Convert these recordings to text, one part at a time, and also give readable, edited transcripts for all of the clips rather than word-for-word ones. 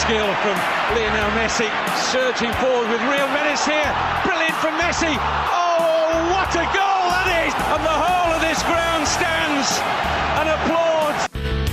skill from Lionel Messi, surging forward with real menace here. Brilliant from Messi. Oh, what a goal that is! And the whole of this ground stands and applauds.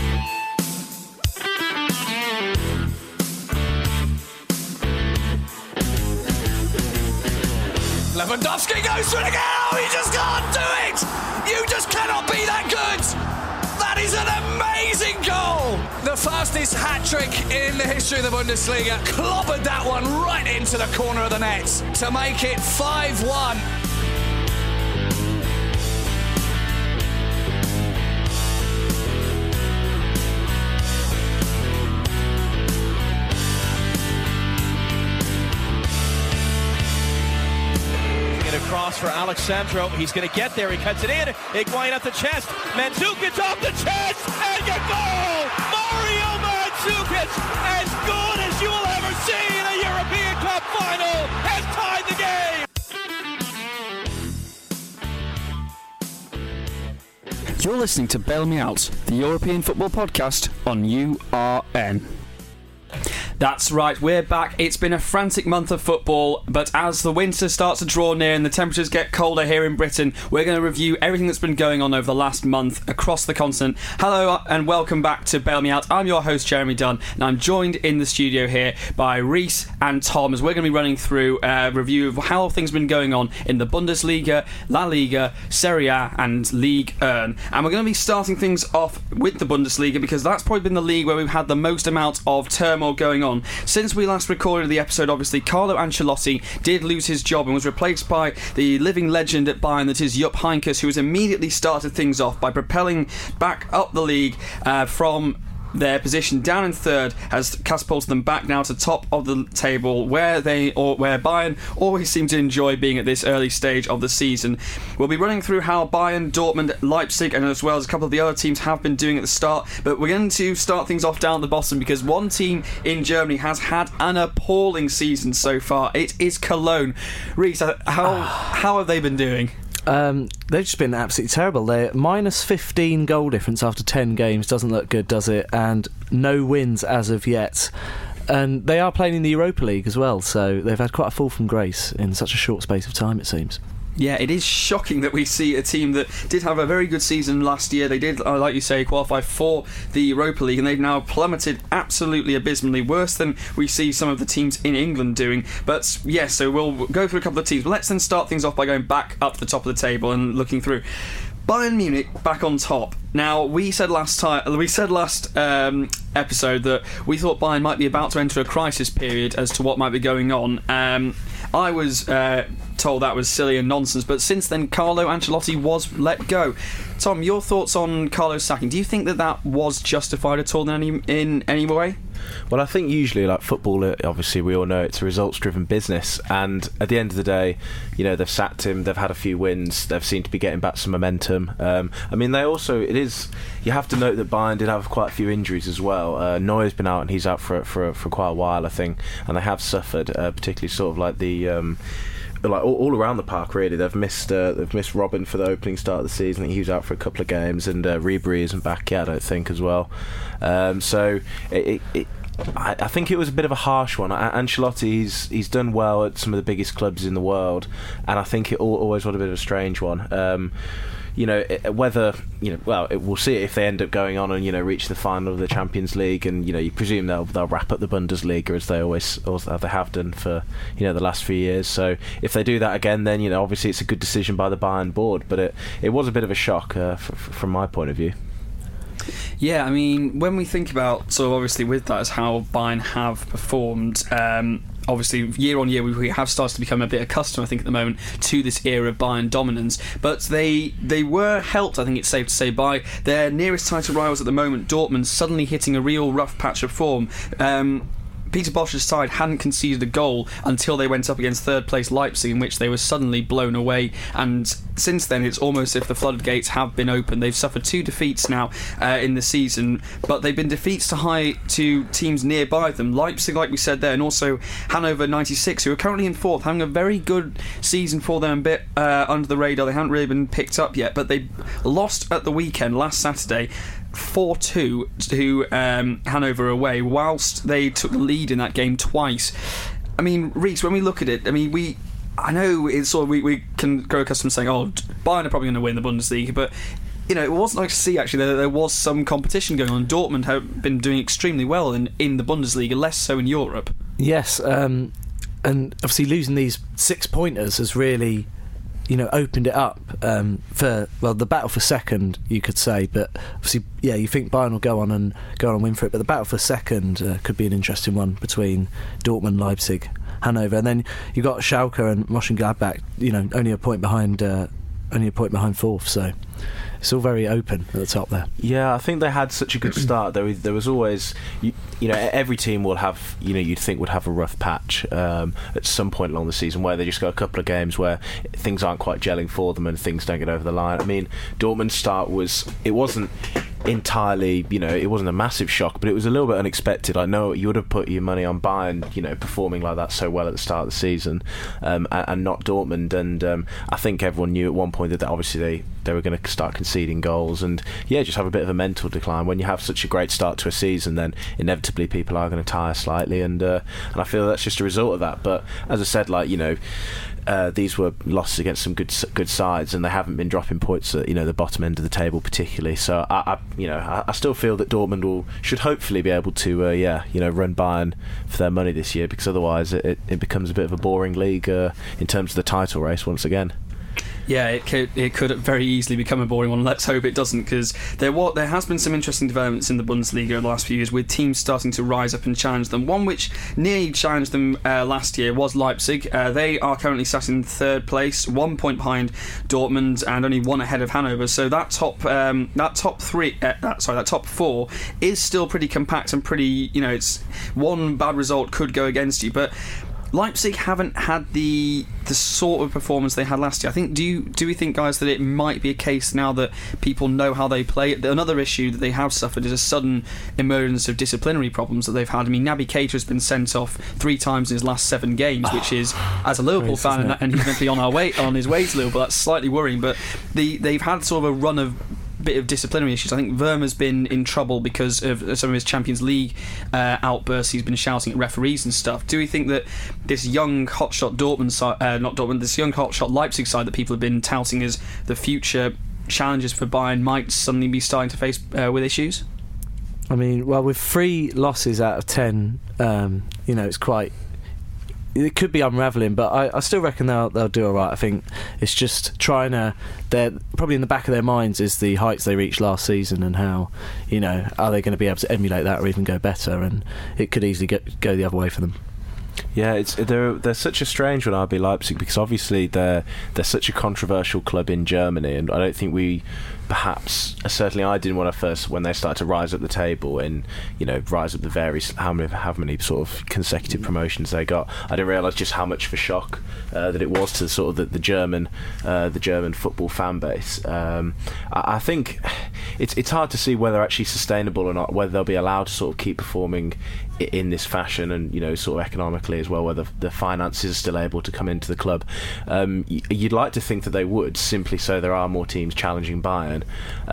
Lewandowski goes for it again. Oh, you just can't do it. You just cannot be that good. That is an amazing goal. The fastest hat-trick in the history of the Bundesliga. Clobbered that one right into the corner of the net to make it 5-1. Cross for Alexandro. He's going to get there. He cuts it in. Higuain at the chest. Mandzukic off the chest. And a goal! Mario Mandzukic, as good as you will ever see in a European Cup final, has tied the game. You're listening to Bail Me Out, the European football podcast on URN. That's right, we're back. It's been a frantic month of football, but as the winter starts to draw near and the temperatures get colder here in Britain, we're going to review everything that's been going on over the last month across the continent. Hello and welcome back to Bail Me Out. I'm your host, Jeremy Dunn, and I'm joined in the studio here by Reese and Tom, as we're going to be running through a review of how things have been going on in the Bundesliga, La Liga, Serie A and Ligue 1. And we're going to be starting things off with the Bundesliga because that's probably been the league where we've had the most amount of turmoil going on. Since we last recorded the episode, obviously, Carlo Ancelotti did lose his job and was replaced by the living legend at Bayern, that is Jupp Heynckes, who has immediately started things off by propelling back up the league from their position down in third, has catapulted them back now to top of the table, where Bayern always seem to enjoy being at this early stage of the season. We'll be running through how Bayern, Dortmund, Leipzig and as well as a couple of the other teams have been doing at the start, but we're going to start things off down at the bottom because one team in Germany has had an appalling season so far. It is Cologne. Reece, how have they been doing? They've just been absolutely terrible. They're minus 15 goal difference after 10 games. Doesn't look good, does it? And no wins as of yet. And they are playing in the Europa League as well, so they've had quite a fall from grace in such a short space of time, it seems. Yeah, it is shocking that we see a team that did have a very good season last year. They did, like you say, qualify for the Europa League, and they've now plummeted absolutely abysmally, worse than we see some of the teams in England doing. But yes, so we'll go through a couple of teams. But let's then start things off by going back up to the top of the table and looking through. Bayern Munich back on top. Now, we said last episode that we thought Bayern might be about to enter a crisis period as to what might be going on. I was told that was silly and nonsense, but since then Carlo Ancelotti was let go. Tom, your thoughts on Carlo's sacking? Do you think that was justified at all in any way? Well, I think usually, like football, obviously we all know it's a results-driven business, and at the end of the day, you know, they've sacked him, they've had a few wins, they've seemed to be getting back some momentum. I mean, you have to note that Bayern did have quite a few injuries as well. Neuer's been out and he's out for quite a while, I think, and they have suffered, particularly sort of like the all around the park really. They've missed Robin for the opening start of the season. I think he was out for a couple of games, and Ribery isn't back yet, I don't think, as well. So I think it was a bit of a harsh one. Ancelotti, he's done well at some of the biggest clubs in the world, and I think it always was a bit of a strange one. We'll see if they end up going on and reach the final of the Champions League, and you presume they'll wrap up the Bundesliga as they have done for the last few years. So if they do that again, then obviously it's a good decision by the Bayern board, but it was a bit of a shock from my point of view. Yeah, I mean, when we think about obviously with that is how Bayern have performed. Obviously, year on year, we have started to become a bit accustomed, I think, at the moment, to this era of Bayern dominance. But they were helped, I think it's safe to say, by their nearest title rivals at the moment, Dortmund, suddenly hitting a real rough patch of form. Peter Bosch's side hadn't conceded a goal until they went up against third place Leipzig, in which they were suddenly blown away, and since then it's almost as if the floodgates have been opened. They've suffered 2 defeats now in the season, but they've been defeats to teams nearby them, Leipzig, like we said there, and also Hannover 96, who are currently in 4th, having a very good season for them, a bit under the radar. They haven't really been picked up yet, but they lost at the weekend last Saturday 4-2 to Hanover away, whilst they took the lead in that game twice. I mean, Reece, when we look at it, I mean, I know it's sort of we can grow accustomed to saying, "Oh, Bayern are probably going to win the Bundesliga," but it wasn't nice to see actually that there was some competition going on. Dortmund have been doing extremely well in the Bundesliga, less so in Europe. Yes, and obviously losing these 6-pointers has really, opened it up for the battle for second, you could say. But obviously, you think Bayern will go on and win for it. But the battle for second could be an interesting one between Dortmund, Leipzig, Hanover, and then you got Schalke and Mönchengladbach. Only a point behind fourth. So it's all very open at the top there. Yeah, I think they had such a good start. There was always, every team will have, you'd think would have a rough patch at some point along the season where they just got a couple of games where things aren't quite gelling for them and things don't get over the line. I mean, Dortmund's start wasn't entirely, it wasn't a massive shock, but it was a little bit unexpected. I know you would have put your money on Bayern, performing like that so well at the start of the season, and not Dortmund. And I think everyone knew at one point that obviously they were going to start conceding goals and just have a bit of a mental decline. When you have such a great start to a season, then inevitably people are going to tire slightly, and I feel that's just a result of that. But as I said, these were losses against some good sides, and they haven't been dropping points at the bottom end of the table particularly. So I still feel that Dortmund should hopefully be able to run Bayern for their money this year, because otherwise it becomes a bit of a boring league in terms of the title race once again. Yeah, it could very easily become a boring one. Let's hope it doesn't, because there has been some interesting developments in the Bundesliga in the last few years, with teams starting to rise up and challenge them. One which nearly challenged them last year was Leipzig. They are currently sat in third place, 1 point behind Dortmund and only one ahead of Hanover. So that top four is still pretty compact and pretty. It's one bad result could go against you, but Leipzig haven't had the sort of performance they had last year. I think. Do we think, guys, that it might be a case now that people know how they play? Another issue that they have suffered is a sudden emergence of disciplinary problems that they've had. I mean, Naby Keita has been sent off 3 times in his last 7 games, which is, as a Liverpool fan, and he's meant to be on his way to Liverpool, that's slightly worrying. But they've had sort of a run of bit of disciplinary issues. I think Verma's been in trouble because of some of his Champions League outbursts. He's been shouting at referees and stuff. Do we think that this young hotshot this young hotshot Leipzig side that people have been touting as the future challenges for Bayern might suddenly be starting to face with issues? I mean, well, with 3 losses out of 10, it's quite. It could be unravelling, but I still reckon they'll do all right. I think it's just they're probably in the back of their minds is the heights they reached last season, and how, are they going to be able to emulate that or even go better? And it could easily go the other way for them. Yeah, they're such a strange one, RB Leipzig, because obviously they're such a controversial club in Germany, and I don't think certainly I didn't want to first, when they started to rise up the table and rise up the various how many sort of consecutive promotions they got, I didn't realise just how much of a shock that it was to sort of the German football fan base. I think it's hard to see whether they're actually sustainable or not, whether they'll be allowed to sort of keep performing in this fashion, and sort of economically as well, whether the finances are still able to come into the club. You'd like to think that they would, simply so there are more teams challenging Bayern.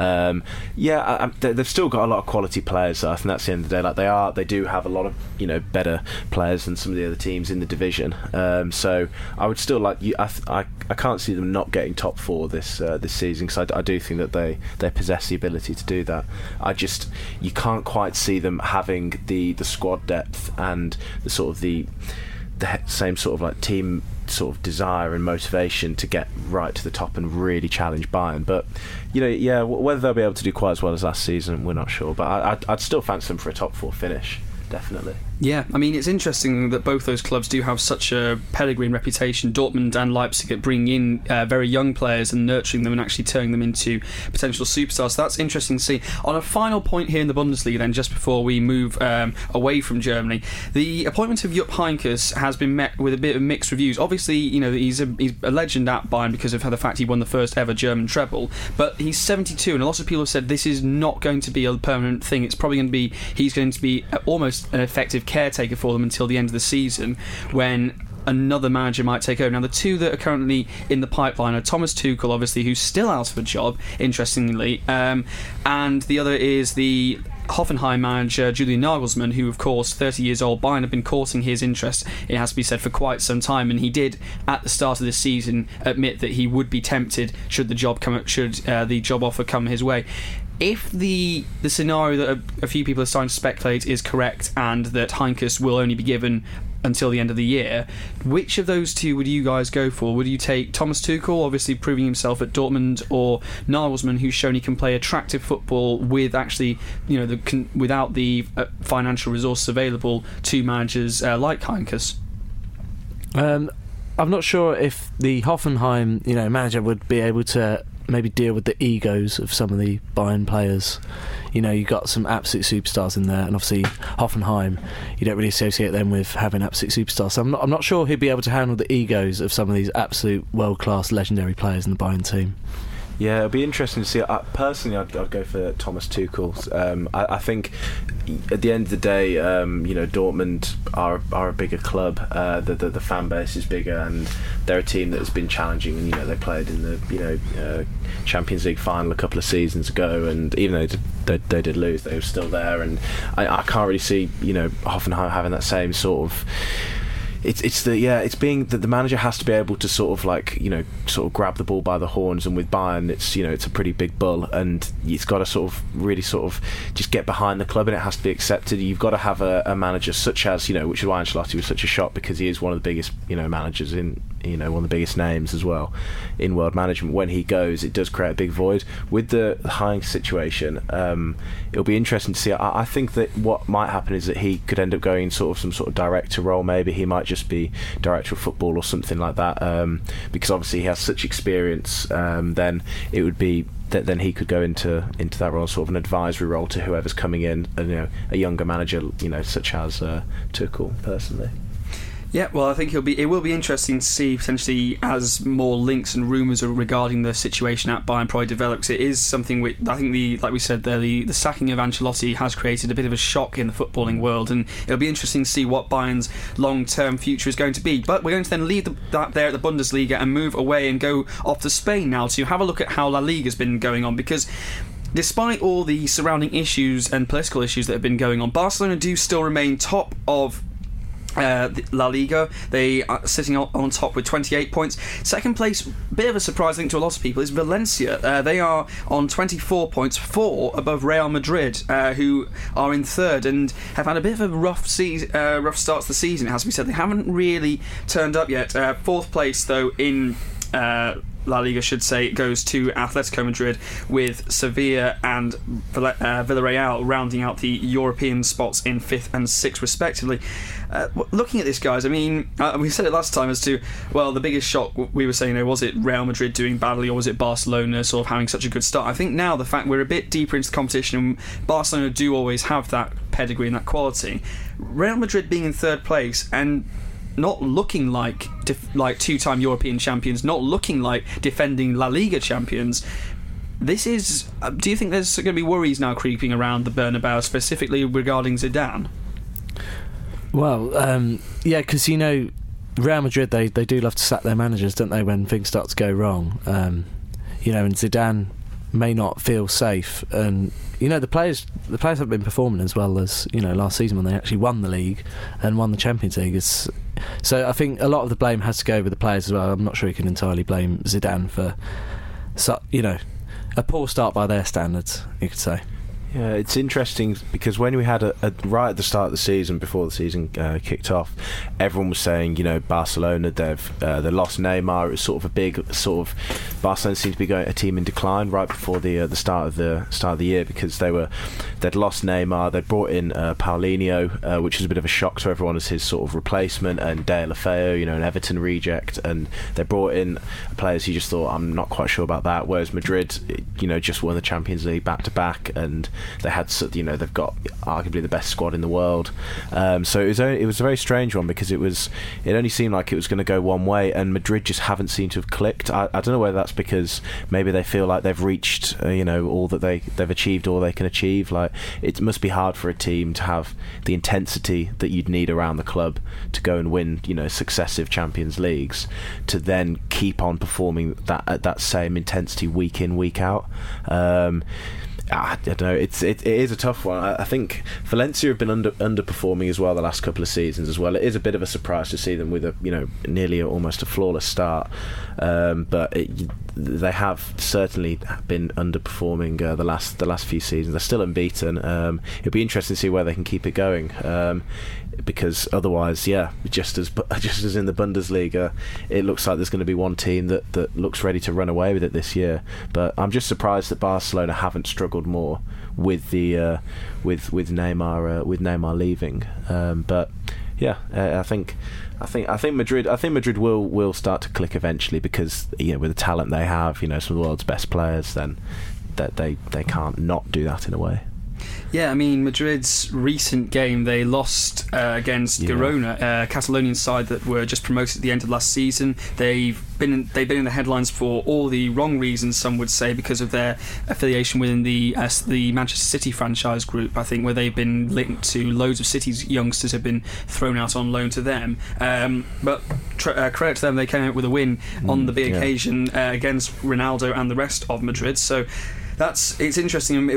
They've still got a lot of quality players. I think that's the end of the day. They do have a lot of better players than some of the other teams in the division. So I would still I can't see them not getting top 4 this season, because I do think that they possess the ability to do that. You can't quite see them having the squad depth and the sort of the same sort of team sort of desire and motivation to get right to the top and really challenge Bayern. But whether they'll be able to do quite as well as last season, we're not sure. But I'd still fancy them for a top 4 finish, definitely. Yeah, I mean, it's interesting that both those clubs do have such a pedigree and reputation, Dortmund and Leipzig, at bringing in very young players and nurturing them and actually turning them into potential superstars. So that's interesting to see. On a final point here in the Bundesliga then, just before we move away from Germany, the appointment of Jupp Heynckes has been met with a bit of mixed reviews. Obviously, he's a legend at Bayern because of the fact he won the first ever German treble, but he's 72, and a lot of people have said this is not going to be a permanent thing. It's probably going to be, he's going to be almost an effective caretaker for them until the end of the season, when another manager might take over. Now, the two that are currently in the pipeline are Thomas Tuchel, obviously, who's still out of a job, interestingly, and the other is the Hoffenheim manager Julian Nagelsmann, who, of course, 30 years old. Bayern have been courting his interest, it has to be said, for quite some time, and he did at the start of this season admit that he would be tempted should the job offer come his way. If the scenario that a few people are starting to speculate is correct, and that Heynckes will only be given until the end of the year, which of those two would you guys go for? Would you take Thomas Tuchel, obviously proving himself at Dortmund, or Nagelsmann, who's shown he can play attractive football with actually, without the financial resources available to managers like Heynckes? I'm not sure if the Hoffenheim, manager would be able to maybe deal with the egos of some of the Bayern players. You've got some absolute superstars in there, and obviously Hoffenheim, you don't really associate them with having absolute superstars. So I'm not sure he'd be able to handle the egos of some of these absolute world-class legendary players in the Bayern team. Yeah, it'll be interesting to see. Personally, I'd go for Thomas Tuchel. I think at the end of the day, Dortmund are a bigger club. The fan base is bigger, and they're a team that has been challenging. And they played in the Champions League final a couple of seasons ago, and even though they did lose, they were still there. And I can't really see Hoffenheim having that same sort of. It's being that the manager has to be able to sort of grab the ball by the horns, and with Bayern it's a pretty big bull, and it's got to really just get behind the club, and it has to be accepted. You've got to have a manager such as which is why Ancelotti was such a shock, because he is one of the biggest managers in one of the biggest names as well in world management. When he goes, it does create a big void. With the Heynckes situation, it'll be interesting to see. I think that what might happen is that he could end up going in some sort of director role. Maybe he might just be director of football or something like that, because obviously he has such experience. Then it would be that then he could go into that role, sort of an advisory role to whoever's coming in, a younger manager, such as Tuchel, personally. Yeah, well, I think it will be interesting to see, potentially, as more links and rumours regarding the situation at Bayern probably develops. It is something which I think, like we said there, the sacking of Ancelotti has created a bit of a shock in the footballing world, and it'll be interesting to see what Bayern's long-term future is going to be. But we're going to then leave that there at the Bundesliga and move away and go off to Spain now to have a look at how La Liga's been going on, because despite all the surrounding issues and political issues that have been going on, Barcelona do still remain top of La Liga. They are sitting on top with 28 points. Second place, bit of a surprise I think to a lot of people, is Valencia. They are on 24 points, 4 above Real Madrid, who are in third and have had a bit of a rough start to the season, it has to be said. They haven't really turned up yet. Fourth place though in La Liga, should say, goes to Atletico Madrid, with Sevilla and Villarreal rounding out the European spots in 5th and 6th respectively. Looking at this, guys, I mean, we said it last time as to, well, the biggest shock we were saying, was it Real Madrid doing badly, or was it Barcelona sort of having such a good start? I think now the fact we're a bit deeper into the competition, and Barcelona do always have that pedigree and that quality, Real Madrid being in third place and not looking like two-time European champions, not looking like defending La Liga champions. This is. Do you think there's going to be worries now creeping around the Bernabeu, specifically regarding Zidane? Well, yeah, because Real Madrid, they do love to sack their managers, don't they, when things start to go wrong? And Zidane may not feel safe, and the players have been performing as well as last season when they actually won the league and won the Champions League. So I think a lot of the blame has to go over the players as well. I'm not sure you can entirely blame Zidane for a poor start by their standards, you could say. Yeah, it's interesting because when we had right at the start of the season, before the season kicked off, everyone was saying, Barcelona, they lost Neymar. It was sort of a big Barcelona seemed to be a team in decline right before the start of the year, because they'd lost Neymar. They'd brought in Paulinho, which was a bit of a shock to everyone as his sort of replacement, and De La Feu, an Everton reject, and they brought in players who just thought, I'm not quite sure about that. Whereas Madrid, just won the Champions League back to back, and they had, you know, they've got arguably the best squad in the world. So it was a very strange one, because it only seemed like it was going to go one way, and Madrid just haven't seemed to have clicked. I don't know whether that's because maybe they feel like they've reached you know, all that they've achieved, all they can achieve. Like, it must be hard for a team to have the intensity that you'd need around the club to go and win, you know, successive Champions Leagues, to then keep on performing at that same intensity week in, week out. I don't know. It is a tough one. I think Valencia have been underperforming as well the last couple of seasons as well. It is a bit of a surprise to see them with nearly almost a flawless start, but they have certainly been underperforming the last few seasons. They're still unbeaten. It'll be interesting to see where they can keep it going. Because otherwise, just as in the Bundesliga, it looks like there's going to be one team that looks ready to run away with it this year. But I'm just surprised that Barcelona haven't struggled more with the with Neymar leaving. But yeah, I think Madrid will start to click eventually, because, you know, with the talent they have, you know, some of the world's best players, then that they can't not do that in a way. Yeah, I mean, Madrid's recent game, they lost against Girona, Catalonian side that were just promoted at the end of last season. They've been in the headlines for all the wrong reasons, some would say, because of their affiliation within the Manchester City franchise group, I think, where they've been linked to loads of City's youngsters have been thrown out on loan to them. But credit to them, they came out with a win on the big occasion against Ronaldo and the rest of Madrid. So it's interesting.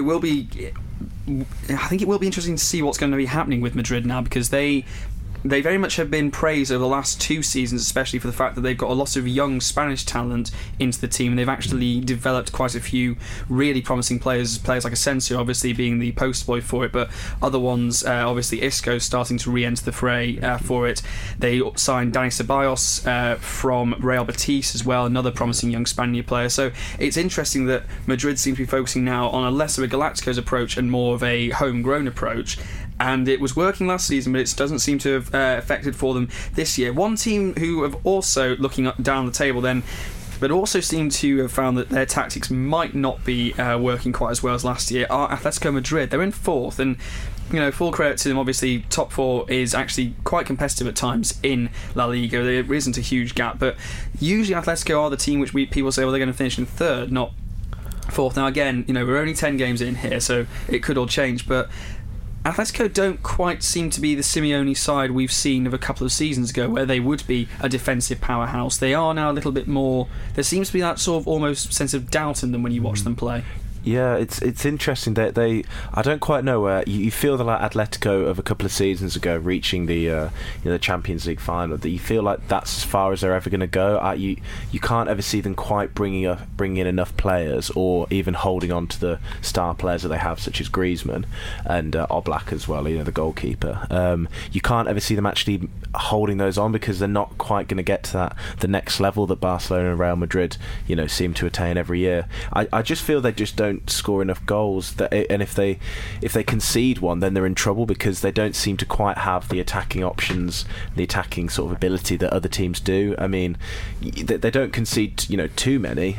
I think it will be interesting to see what's going to be happening with Madrid now, because they very much have been praised over the last 2 seasons, especially for the fact that they've got a lot of young Spanish talent into the team, and they've actually developed quite a few really promising players like Asensio obviously being the poster boy for it, but other ones, obviously Isco starting to re-enter the fray for it. They signed Dani Ceballos from Real Betis as well, another promising young Spaniard player. So it's interesting that Madrid seems to be focusing now on a less of a Galacticos approach and more of a homegrown approach. And it was working last season, but it doesn't seem to have affected for them this year. One team who have also, looking down the table then, but also seem to have found that their tactics might not be working quite as well as last year, are Atletico Madrid. They're in 4th, and, you know, full credit to them. Obviously, top 4 is actually quite competitive at times in La Liga. There isn't a huge gap, but usually Atletico are the team which people say, well, they're going to finish in 3rd, not 4th. Now, again, you know, we're only 10 games in here, so it could all change, but Atletico don't quite seem to be the Simeone side we've seen of a couple of seasons ago, where they would be a defensive powerhouse. They are now a little bit more. There seems to be that sort of almost sense of doubt in them when you watch them play. Yeah, it's interesting that they I don't quite know where you feel that, like Atletico of a couple of seasons ago reaching the the Champions League final, that you feel like that's as far as they're ever going to go. You can't ever see them quite bringing in enough players, or even holding on to the star players that they have, such as Griezmann and Oblak as well, you know, the goalkeeper. You can't ever see them actually holding those on, because they're not quite going to get to the next level that Barcelona and Real Madrid, you know, seem to attain every year. I just feel they just don't score enough goals, and if they concede one, then they're in trouble, because they don't seem to quite have the attacking options, the attacking sort of ability that other teams do. I mean, they don't concede, you know, too many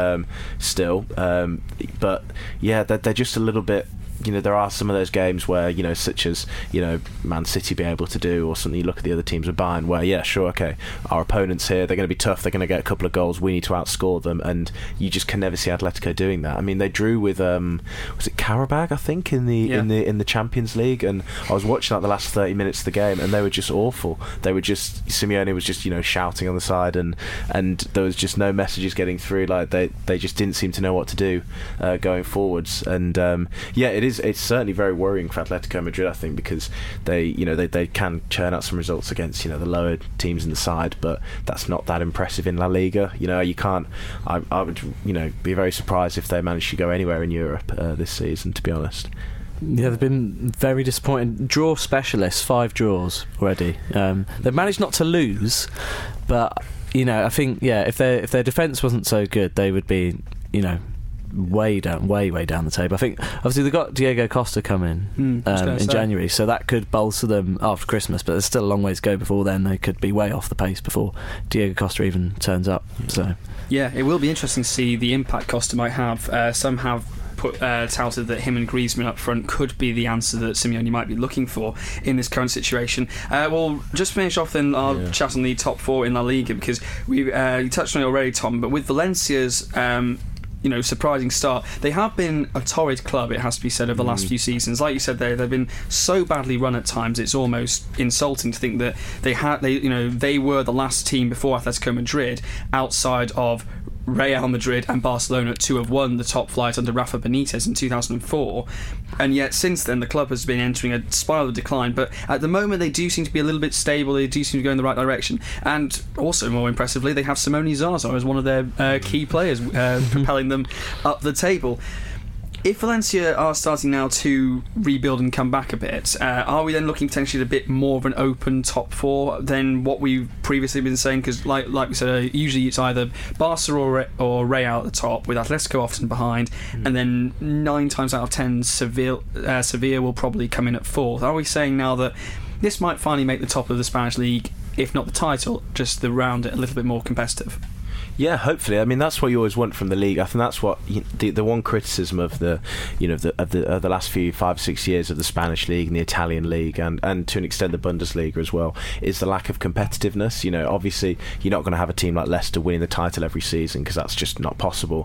still, but yeah, they're just a little bit. You know, there are some of those games where, you know, such as, you know, Man City be able to do, or something. You look at the other teams with Bayern, where, yeah, sure, okay, our opponents here, they're going to be tough, they're going to get a couple of goals, we need to outscore them, and you just can never see Atletico doing that. I mean, they drew with was it Karabag, I think, in the Champions League, and I was watching like the last 30 minutes of the game, and they were just awful. They were just, Simeone was just, you know, shouting on the side, and there was just no messages getting through. Like they just didn't seem to know what to do going forwards, and it's certainly very worrying for Atletico Madrid, I think, because they can churn out some results against, you know, the lower teams in the side, but that's not that impressive in La Liga. You know, you can't. I would, you know, be very surprised if they managed to go anywhere in Europe this season, to be honest. Yeah, they've been very disappointing. Draw specialists, 5 draws already. They've managed not to lose, but, you know, I think, yeah, if their defence wasn't so good, they would be, you know, way down the table. I think obviously they've got Diego Costa coming in January, so that could bolster them after Christmas, but there's still a long way to go before then. They could be way off the pace before Diego Costa even turns up. So yeah, it will be interesting to see the impact Costa might have. Some have touted that him and Griezmann up front could be the answer that Simeone might be looking for in this current situation. We'll just finish off then our chat on the top four in La Liga, because you touched on it already, Tom, but with Valencia's surprising start, they have been a torrid club, it has to be said, over the last few seasons. Like you said, they've been so badly run at times, it's almost insulting to think that they were the last team before Atletico Madrid, outside of Real Madrid and Barcelona, to have won the top flight under Rafa Benitez in 2004, and yet since then the club has been entering a spiral of decline. But at the moment they do seem to be a little bit stable, they do seem to go in the right direction, and also more impressively they have Simone Zaza as one of their key players, propelling them up the table. If Valencia are starting now to rebuild and come back a bit, are we then looking potentially at a bit more of an open top four than what we've previously been saying? Because like we said, usually it's either Barca or Real at the top, with Atletico often behind, and then 9 times out of 10 Sevilla will probably come in at fourth. Are we saying now that this might finally make the top of the Spanish league, if not the title, just the round it a little bit more competitive? Yeah, hopefully. I mean, that's what you always want from the league. I think that's what the one criticism of the last few 5-6 years of the Spanish league and the Italian league and to an extent the Bundesliga as well is the lack of competitiveness. Obviously you're not going to have a team like Leicester winning the title every season, because that's just not possible.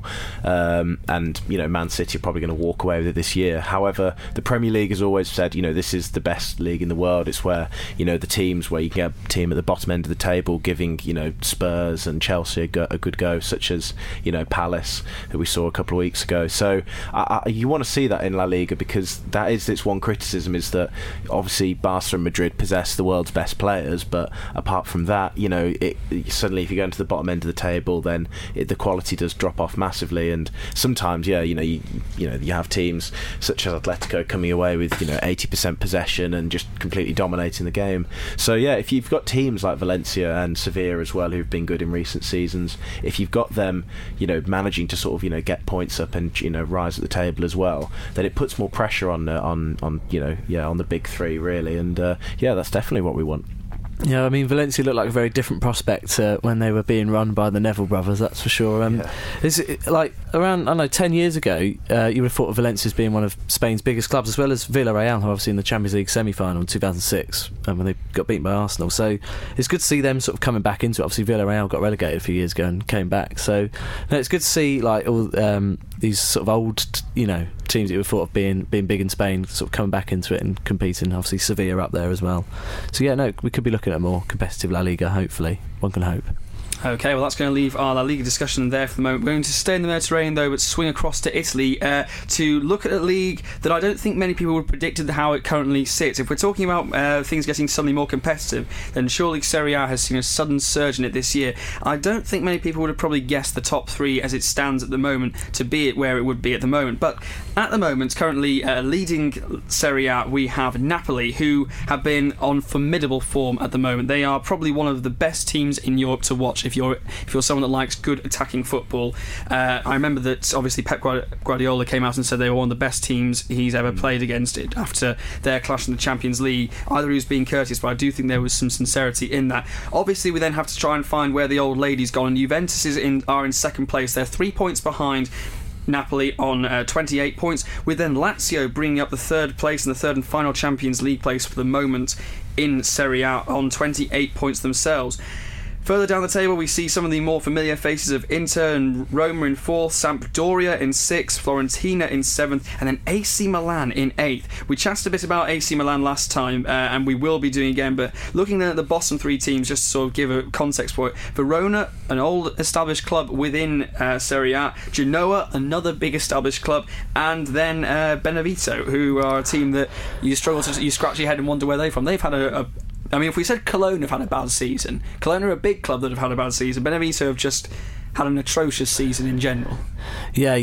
And Man City are probably going to walk away with it this year. However, the Premier League has always said, this is the best league in the world. It's where the teams where you can get a team at the bottom end of the table giving Spurs and Chelsea a good go, such as Palace, who we saw a couple of weeks ago. So you want to see that in La Liga, because that is its one criticism, is that obviously Barca and Madrid possess the world's best players, but apart from that, suddenly if you go into the bottom end of the table, then the quality does drop off massively. And sometimes you have teams such as Atletico coming away with 80% possession and just completely dominating the game. So if you've got teams like Valencia and Sevilla as well, who've been good in recent seasons, if you've got them managing to sort of get points up and rise at the table as well, then it puts more pressure on the big three, really. And that's definitely what we want. Yeah, I mean, Valencia looked like a very different prospect when they were being run by the Neville brothers, that's for sure. Is it, like, around, 10 years ago, you would have thought of Valencia as being one of Spain's biggest clubs, as well as Villarreal, who obviously in the Champions League semi-final in 2006, when they got beaten by Arsenal. So it's good to see them sort of coming back into it. Obviously, Villarreal got relegated a few years ago and came back. So it's good to see, like, all these sort of old, teams that you would have thought of being big in Spain sort of coming back into it and competing. Obviously, Sevilla up there as well. So we could be looking at a more competitive La Liga, hopefully. One can hope. Okay, well, that's going to leave our La Liga discussion there for the moment. We're going to stay in the Mediterranean, though, but swing across to Italy to look at a league that I don't think many people would have predicted how it currently sits. If we're talking about things getting suddenly more competitive, then surely Serie A has seen a sudden surge in it this year. I don't think many people would have probably guessed the top three as it stands at the moment to be it where it would be at the moment. But at the moment, currently leading Serie A, we have Napoli, who have been on formidable form at the moment. They are probably one of the best teams in Europe to watch if you're someone that likes good attacking football. I remember that obviously Pep Guardiola came out and said they were one of the best teams he's ever played against it after their clash in the Champions League. Either he was being courteous, but I do think there was some sincerity in that. Obviously we then have to try and find where the old lady's gone, and Juventus are in second place. They're 3 points behind Napoli on 28 points, with then Lazio bringing up the third place and the third and final Champions League place for the moment in Serie A on 28 points themselves. Further down the table, we see some of the more familiar faces of Inter and Roma in 4th, Sampdoria in 6th, Fiorentina in 7th, and then AC Milan in 8th. We chatted a bit about AC Milan last time, and we will be doing again, but looking then at the bottom three teams, just to sort of give a context for it. Verona, an old established club within Serie A, Genoa, another big established club, and then Benevento, who are a team that you scratch your head and wonder where they're from. They've had if we said Cologne have had a bad season, Cologne are a big club that have had a bad season. Benevento have just had an atrocious season in general. Yeah,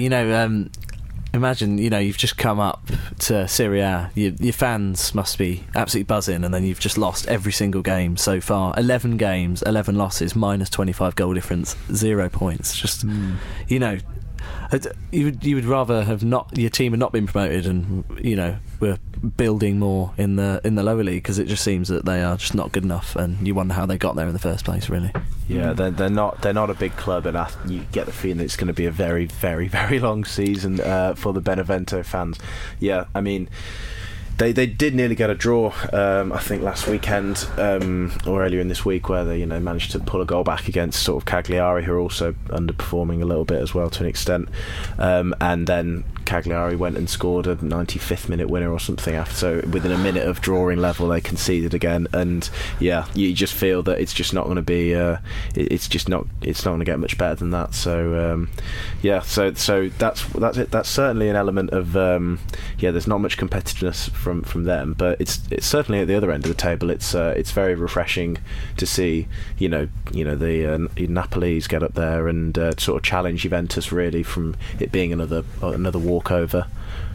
imagine, you've just come up to Serie A, your fans must be absolutely buzzing, and then you've just lost every single game so far. 11 games, 11 losses, minus 25 goal difference, 0 points. Just, You would rather have your team had not been promoted, and we're building more in the lower league, because it just seems that they are just not good enough, and you wonder how they got there in the first place, really. Yeah, they're not a big club, and you get the feeling that it's going to be a very, very, very long season for the Benevento fans. Yeah, I mean, They did nearly get a draw, I think last weekend or earlier in this week, where they managed to pull a goal back against sort of Cagliari, who are also underperforming a little bit as well to an extent, and then Cagliari went and scored a 95th minute winner or something after. So within a minute of drawing level, they conceded again, and yeah, you just feel that it's just not going to be it's not going to get much better than that. So so that's it. That's certainly an element of there's not much competitiveness from them, but it's certainly at the other end of the table. It's very refreshing to see the Napolis get up there and sort of challenge Juventus, really, from it being another walkover.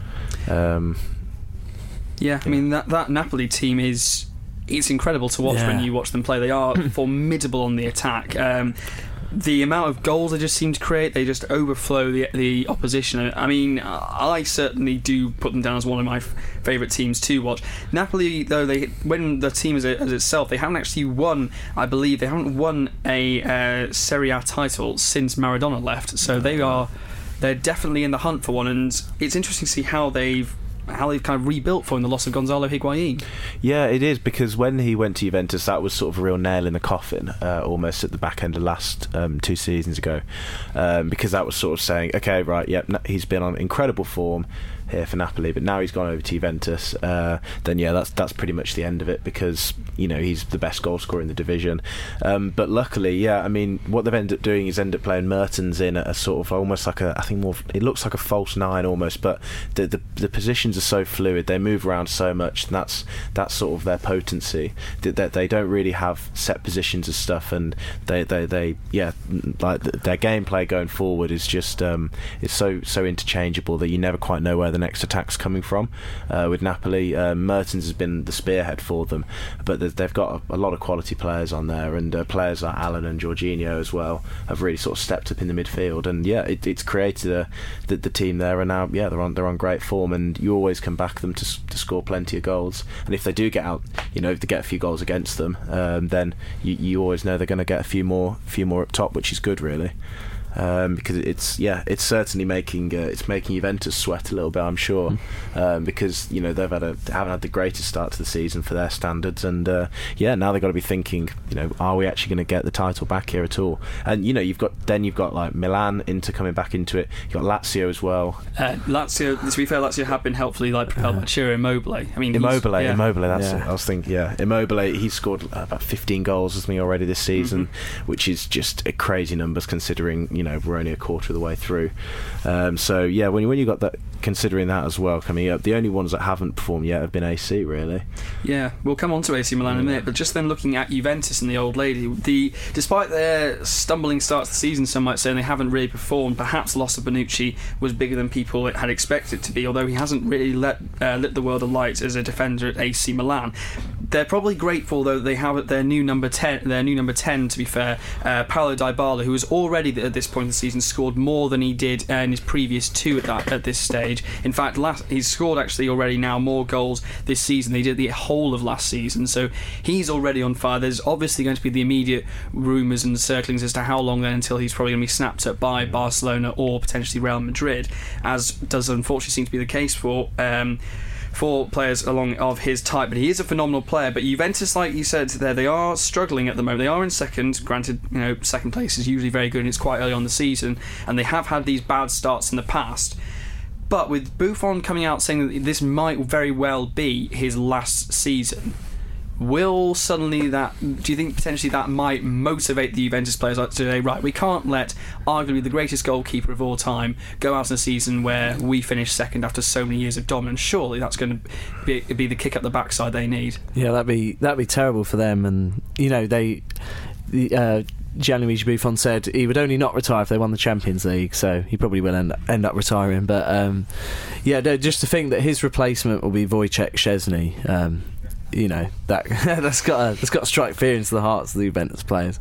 I mean that Napoli team it's incredible to watch when you watch them play. They are formidable on the attack. The amount of goals they just seem to create, they just overflow the opposition. I mean, I certainly do put them down as one of my favourite teams to watch. Napoli, though, when the team as itself, they haven't actually won, I believe, they haven't won a Serie A title since Maradona left, so they're definitely in the hunt for one, and it's interesting to see how they've kind of rebuilt following the loss of Gonzalo Higuain. Yeah, it is, because when he went to Juventus, that was sort of a real nail in the coffin, almost at the back end of last 2 seasons ago, because that was sort of saying, okay, right, he's been on incredible form here for Napoli, but now he's gone over to Juventus, then that's pretty much the end of it, because he's the best goal scorer in the division. But luckily, I mean, what they've ended up doing is playing Mertens in a sort of almost like it looks like a false 9 almost, but the positions are so fluid, they move around so much, and that's sort of their potency, that they don't really have set positions and stuff, and they like their gameplay going forward is just is so interchangeable that you never quite know where the next attack's coming from. With Napoli, Mertens has been the spearhead for them, but they've got a lot of quality players on there, and players like Alan and Jorginho as well have really sort of stepped up in the midfield, and it's created the team there, and now they're on great form, and you always can back them to score plenty of goals, and if they do get out, if they get a few goals against them, then you always know they're going to get a few more up top, which is good, really. Because it's certainly making Juventus sweat a little bit, I'm sure, because they haven't had the greatest start to the season for their standards, and now they've got to be thinking, are we actually going to get the title back here at all? And you've got like Milan, Inter coming back into it. You've got Lazio as well. Lazio, to be fair, Lazio have been helpfully propelled by Ciro Immobile. I mean, Immobile. That's it. I was thinking, Immobile. He's scored about 15 goals with me already this season, which is just a crazy numbers considering we're only a quarter of the way through. So when you got that, considering that as well coming up, the only ones that haven't performed yet have been AC, really. Yeah, we'll come on to AC Milan in a minute, but just then looking at Juventus and the old lady, despite their stumbling start to the season, some might say, and they haven't really performed, perhaps the loss of Bonucci was bigger than people had expected it to be, although he hasn't really lit the world alight as a defender at AC Milan. They're probably grateful, though, they have their new number 10, to be fair, Paulo Dybala, who was already at this point in the season scored more than he did in his previous 2 at this stage. In fact, he's scored actually already now more goals this season than he did the whole of last season, so he's already on fire. There's obviously going to be the immediate rumours and circlings as to how long then until he's probably going to be snapped up by Barcelona or potentially Real Madrid, as does unfortunately seem to be the case for players along of his type. But he is a phenomenal player. But Juventus, like you said there, they are struggling at the moment. They are in second. Granted, second place is usually very good and it's quite early on the season, and they have had these bad starts in the past. But with Buffon coming out saying that this might very well be his last season, will suddenly do you think potentially that might motivate the Juventus players like today? Right, we can't let arguably the greatest goalkeeper of all time go out in a season where we finish second after so many years of dominance. Surely that's going to be the kick up the backside they need. Yeah, that'd be terrible for them. And Gianluigi Buffon said he would only not retire if they won the Champions League, so he probably will end up retiring. But just to think that his replacement will be Wojciech Szczesny, that's got to strike fear into the hearts of the Juventus players.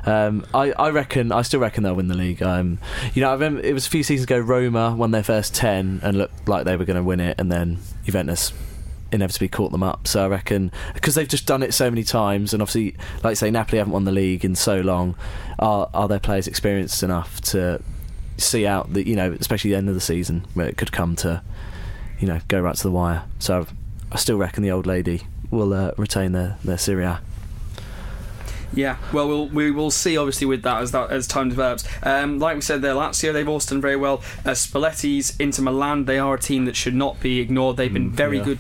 I still reckon they'll win the league. I remember it was a few seasons ago, Roma won their first 10 and looked like they were going to win it, and then Juventus inevitably caught them up. So I reckon, because they've just done it so many times, and obviously, like you say, Napoli haven't won the league in so long, are their players experienced enough to see out the, especially the end of the season where it could come to, go right to the wire. So I still reckon the old lady will retain their Serie A. Yeah, well, we will see, obviously, with that as time develops. Like we said there, Lazio, they've also done very well. Spalletti's Inter Milan, they are a team that should not be ignored. They've been very good.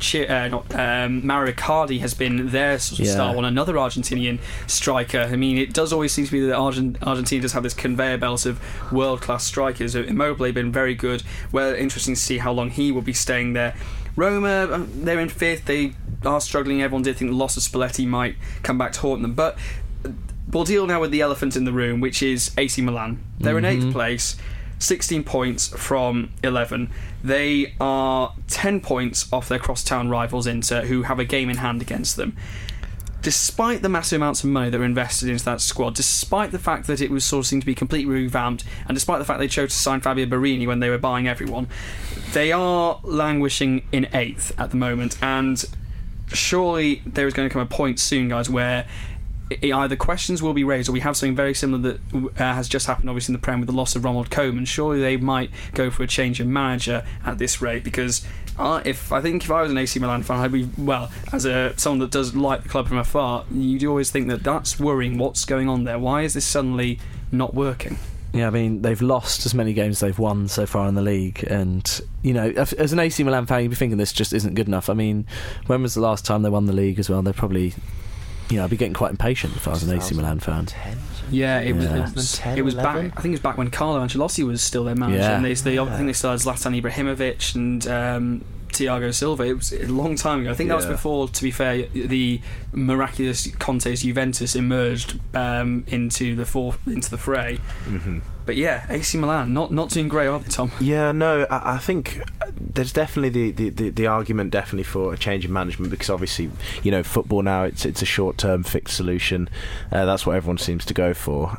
Mario Icardi has been their sort of star one, another Argentinian striker. I mean, it does always seem to be that Argentina does have this conveyor belt of world-class strikers. Immobile been very good. Well, interesting to see how long he will be staying there. Roma, they're in 5th. They are struggling. Everyone did think the loss of Spalletti might come back to haunt them, but we'll deal now with the elephant in the room, which is AC Milan. They're in 8th place, 16 points from 11. They are 10 points off their crosstown rivals Inter, who have a game in hand against them. Despite the massive amounts of money that were invested into that squad, despite the fact that it was sort of seemed to be completely revamped, and despite the fact they chose to sign Fabio Borini when they were buying everyone, they are languishing in 8th at the moment, and surely there is going to come a point soon, guys, where either questions will be raised, or we have something very similar that has just happened, obviously, in the Prem with the loss of Ronald Koeman. Surely they might go for a change of manager at this rate, because if I was an AC Milan fan, I'd be, as someone that does like the club from afar, you do always think that that's worrying. What's going on there? Why is this suddenly not working? Yeah, I mean, they've lost as many games as they've won so far in the league, and as an AC Milan fan, you'd be thinking this just isn't good enough. I mean, when was the last time they won the league as well? They're probably, I'd be getting quite impatient if I was an AC Milan fan. Yeah, it was back. I think it was back when Carlo Ancelotti was still their manager, and I think they still had Zlatan Ibrahimovic and Thiago Silva. It was a long time ago. I think that was before, to be fair, the miraculous Conte's Juventus emerged into the fray. Mm-hmm. But yeah, AC Milan not doing great, are they, Tom? Yeah, no, I think there's definitely the argument definitely for a change in management, because obviously, football now, it's a short-term fixed solution. That's what everyone seems to go for.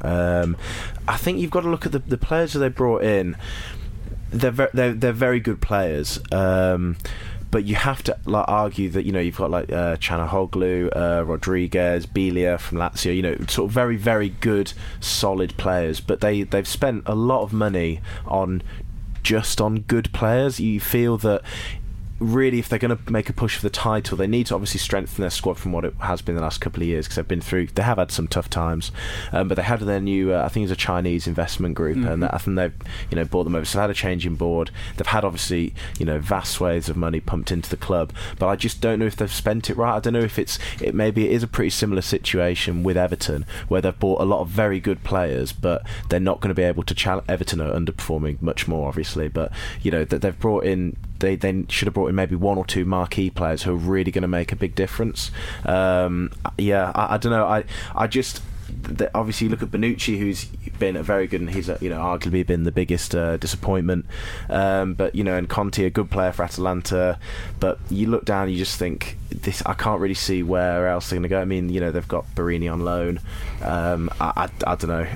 I think you've got to look at the players that they brought in. They're very good players. But you have to argue that you've got Chanahoglu, Rodriguez, Belia from Lazio, sort of very, very good, solid players. But they've spent a lot of money on good players. You feel that really, if they're going to make a push for the title, they need to obviously strengthen their squad from what it has been the last couple of years, because they have had some tough times, but they had their new I think it was a Chinese investment group, and I think they've bought them over, so they had a change in board. They've had obviously vast swathes of money pumped into the club, but I just don't know if they've spent it right. I don't know if maybe it is a pretty similar situation with Everton, where they've bought a lot of very good players, but they're not going to be able to challenge. Everton are underperforming much more, obviously, but that they've brought in. They should have brought in maybe 1 or 2 marquee players who are really going to make a big difference. I don't know. I just obviously you look at Bonucci, who's been very good, and he's arguably been the biggest disappointment. But and Conte, a good player for Atalanta. But you look down, you just think this. I can't really see where else they're going to go. I mean, they've got Borini on loan. I don't know.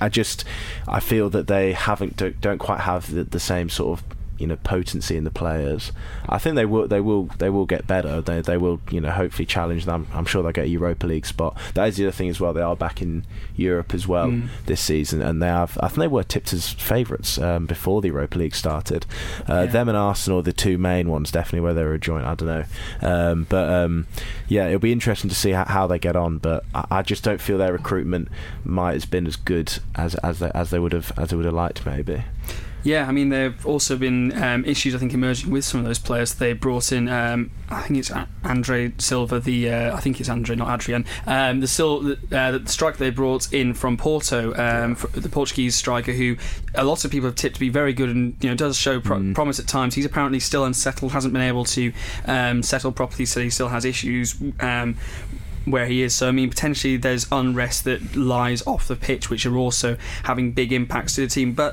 I feel that they don't quite have the same sort of potency in the players. I think they will get better. They will hopefully challenge them. I'm sure they'll get a Europa League spot. That is the other thing as well. They are back in Europe as well this season, and I think they were tipped as favourites before the Europa League started. Them and Arsenal, the 2 main ones, definitely where they were a joint. I don't know, it'll be interesting to see how they get on. But I just don't feel their recruitment might have been as good as they would have liked, maybe. Yeah, I mean, there have also been issues, I think, emerging with some of those players. They brought in, I think it's Andre Silva, I think it's Andre, not Adrian, the striker they brought in from Porto, the Portuguese striker, who a lot of people have tipped to be very good and does show promise at times. He's apparently still unsettled, hasn't been able to settle properly, so he still has issues where he is. So I mean, potentially there's unrest that lies off the pitch, which are also having big impacts to the team. But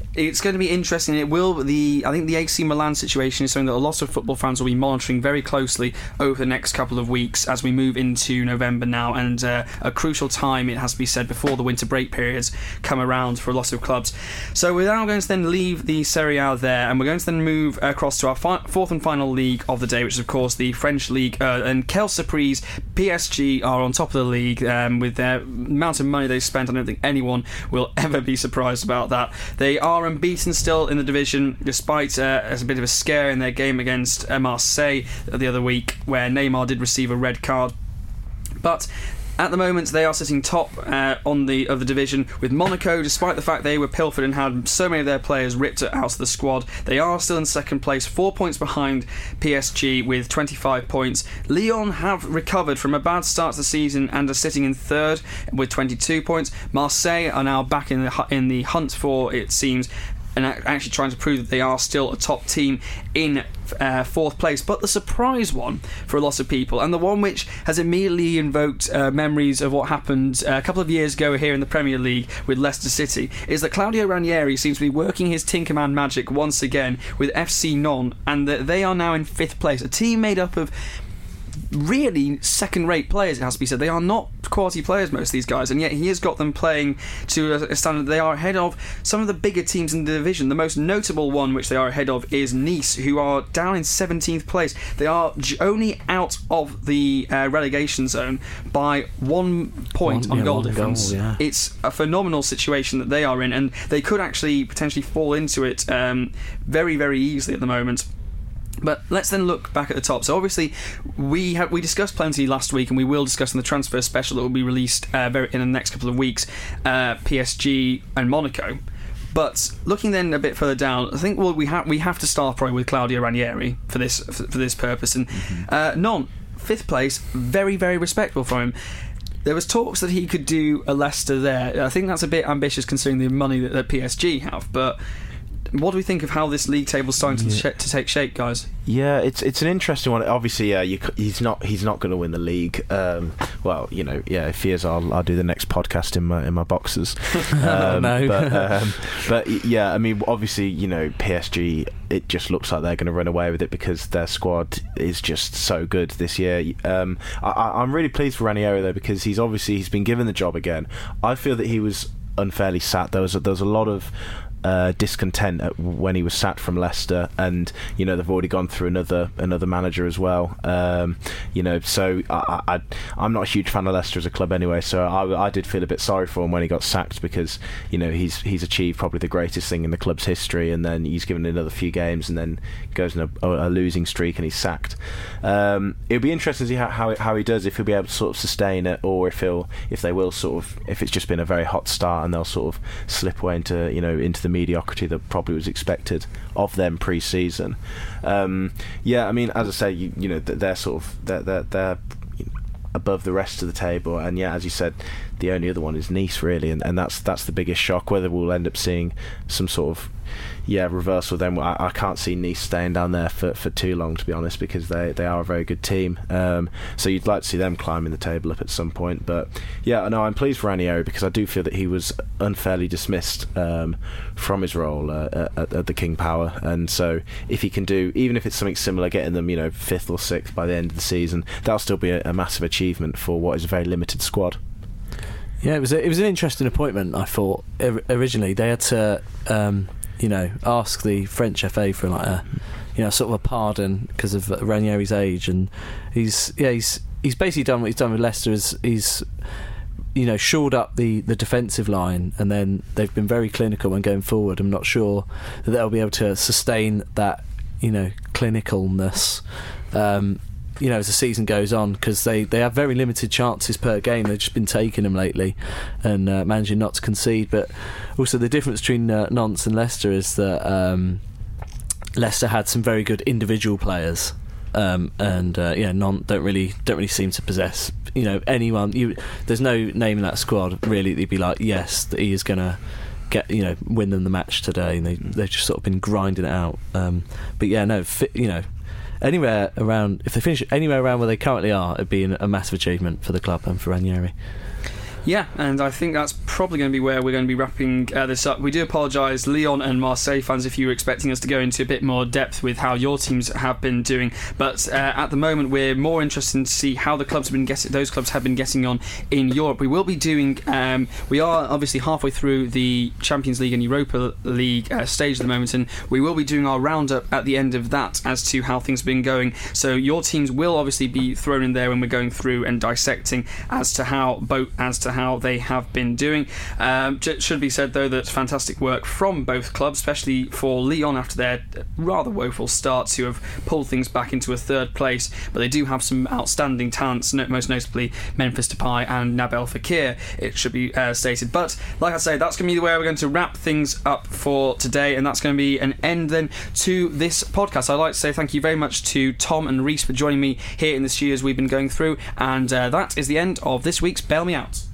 It's going to be interesting. I think the AC Milan situation is something that a lot of football fans will be monitoring very closely over the next couple of weeks as we move into November now, and a crucial time, it has to be said, before the winter break periods come around for a lot of clubs. So we're now going to then leave the Serie A there, and we're going to then move across to our fourth and final league of the day, which is of course the French league. And quelle surprise, PSG are on top of the league with their amount of money they've spent. I don't think anyone will ever be surprised about that. They are unbeaten still in the division, despite a bit of a scare in their game against Marseille the other week, where Neymar did receive a red card. But at the moment, they are sitting top of the division with Monaco, despite the fact they were pilfered and had so many of their players ripped out of the squad. They are still in second place, 4 points behind PSG with 25 points. Lyon have recovered from a bad start to the season and are sitting in third with 22 points. Marseille are now back in the hunt for, it seems, and actually trying to prove that they are still a top team in fourth place. But the surprise one for a lot of people, and the one which has immediately invoked memories of what happened a couple of years ago here in the Premier League with Leicester City, is that Claudio Ranieri seems to be working his Tinkerman magic once again with FC Nantes, and that they are now in fifth place. A team made up of really second-rate players, it has to be said. They are not quality players, most of these guys, and yet he has got them playing to a standard. They are ahead of some of the bigger teams in the division. The most notable one which they are ahead of is Nice, who are down in 17th place. They are only out of the relegation zone by 1 point on goal difference. Yeah. It's a phenomenal situation that they are in, and they could actually potentially fall into it very, very easily at the moment. But let's then look back at the top. So obviously we discussed plenty last week, and we will discuss in the transfer special that will be released in the next couple of weeks, PSG and Monaco. But looking then a bit further down, I think we have to start probably with Claudio Ranieri for this purpose. And Nantes, fifth place, very, very respectable for him. There was talks that he could do a Leicester there. I think that's a bit ambitious considering the money that PSG have, but what do we think of how this league table's starting to take shape, guys? Yeah, it's an interesting one. Obviously, he's not going to win the league. Well, if he is, I'll do the next podcast in my boxers. No, but yeah, I mean, obviously, PSG, it just looks like they're going to run away with it because their squad is just so good this year. I'm really pleased for Ranieri though, because he's been given the job again. I feel that he was unfairly sat. There was a lot of discontent when he was sacked from Leicester, and they've already gone through another manager as well. So I'm not a huge fan of Leicester as a club anyway. So I did feel a bit sorry for him when he got sacked, because he's achieved probably the greatest thing in the club's history, and then he's given another few games and then goes in a losing streak and he's sacked. It'll be interesting to see how he does, if he'll be able to sort of sustain it, or if it's just been a very hot start and they'll sort of slip away into the mediocrity that probably was expected of them pre-season. I mean, as I say, they're above the rest of the table, and as you said, the only other one is Nice really, and that's the biggest shock. Whether we'll end up seeing some sort of reversal, then I can't see Nice staying down there for too long, to be honest, because they are a very good team. So you'd like to see them climbing the table up at some point. But I'm pleased for Ranieri, because I do feel that he was unfairly dismissed from his role at the King Power, and so if he can do, even if it's something similar, getting them 5th or 6th by the end of the season, that'll still be a massive achievement for what is a very limited squad. Yeah, it was an interesting appointment. I thought originally they had to ask the French FA for like a sort of a pardon because of Ranieri's age, and he's basically done what he's done with Leicester. He's shored up the defensive line, and then they've been very clinical when going forward. I'm not sure that they'll be able to sustain that clinicalness as the season goes on, because they have very limited chances per game. They've just been taking them lately and managing not to concede. But also the difference between Nantes and Leicester is that Leicester had some very good individual players, and Nantes don't really seem to possess anyone. There's no name in that squad really that you'd be like, yes, that he is going to get win them the match today, and they've just sort of been grinding it out. Anywhere around, if they finish anywhere around where they currently are, it'd be a massive achievement for the club and for Ranieri. Yeah, and I think that's probably going to be where we're going to be wrapping this up. We do apologise, Lyon and Marseille fans, if you were expecting us to go into a bit more depth with how your teams have been doing. But at the moment, we're more interested to see how the clubs those clubs have been getting on in Europe. We will be doing. We are obviously halfway through the Champions League and Europa League stage at the moment, and we will be doing our roundup at the end of that as to how things have been going. So your teams will obviously be thrown in there when we're going through and dissecting as to how they have been doing. It should be said though that fantastic work from both clubs, especially for Lyon after their rather woeful start, to have pulled things back into a third place. But they do have some outstanding talents, most notably Memphis Depay and Nabil Fekir, it should be stated. But like I say, that's going to be where we're going to wrap things up for today, and that's going to be an end then to this podcast. I'd like to say thank you very much to Tom and Reese for joining me here in the studios we've been going through, and that is the end of this week's Bail Me Out.